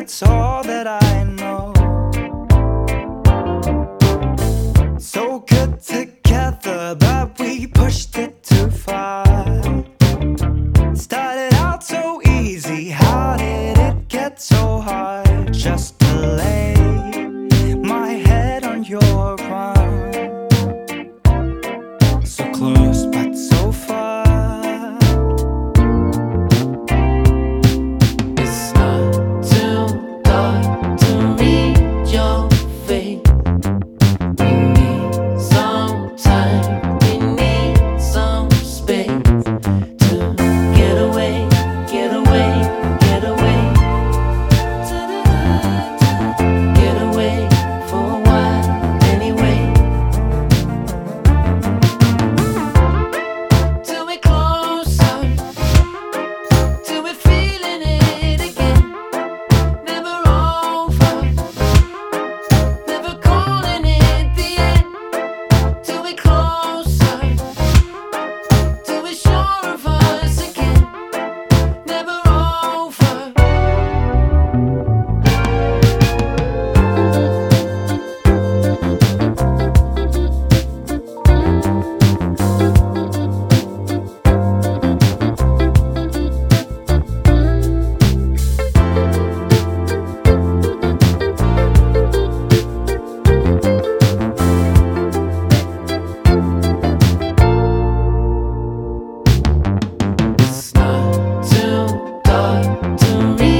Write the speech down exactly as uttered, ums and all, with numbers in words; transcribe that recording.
it's all that I know. So good together, but we pushed it too far. Started out so easy, how did it get so hard? Just to lay my head on your arm, so close but so far. It's not too dark to read your fate. We need some time, we need some space to get away, get away, get away, get away for a while anyway. Till we're closer, till we're feeling it again. Never over, never calling it the end. Till we're closer, till we're sure of us again. Never over. It's not too dark to read